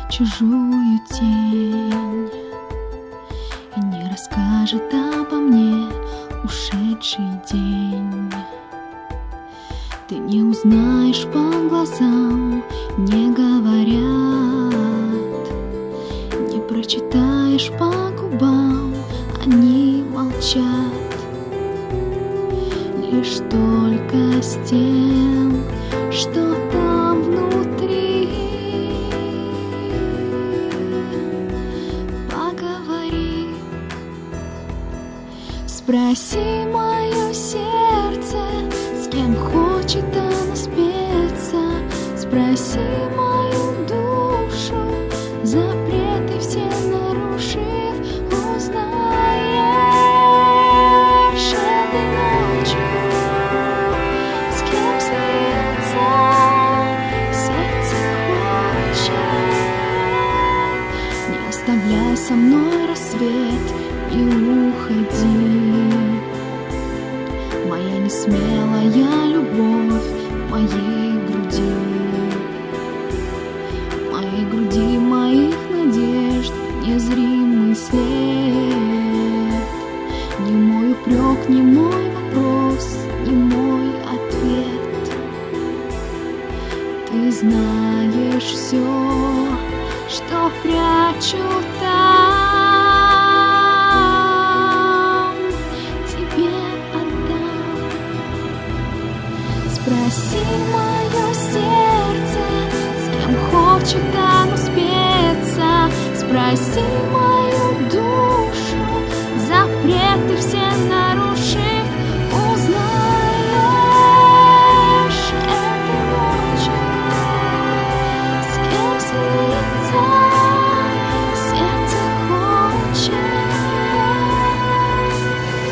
чужую тень и не расскажет обо мне ушедший день. Ты не узнаешь по глазам, не говорят, не прочитаешь по губам, они молчат. Лишь только с тем, что там внутри, поговори. Спроси мое сердце, с кем хочет оно спеться. Спроси мою душу, запреты все нарушив, узнаешь этой ночью, с кем снится сердце хочет. Не оставляй со мной рассвет и уходи. Моя несмелая любовь в моей груди, моих надежд незримый след. Не мой упрек, не мой вопрос, не мой ответ. Ты знаешь все, что прячу там. Спроси мое сердце, с кем хочет оно спеться. Спроси мою душу, запреты все на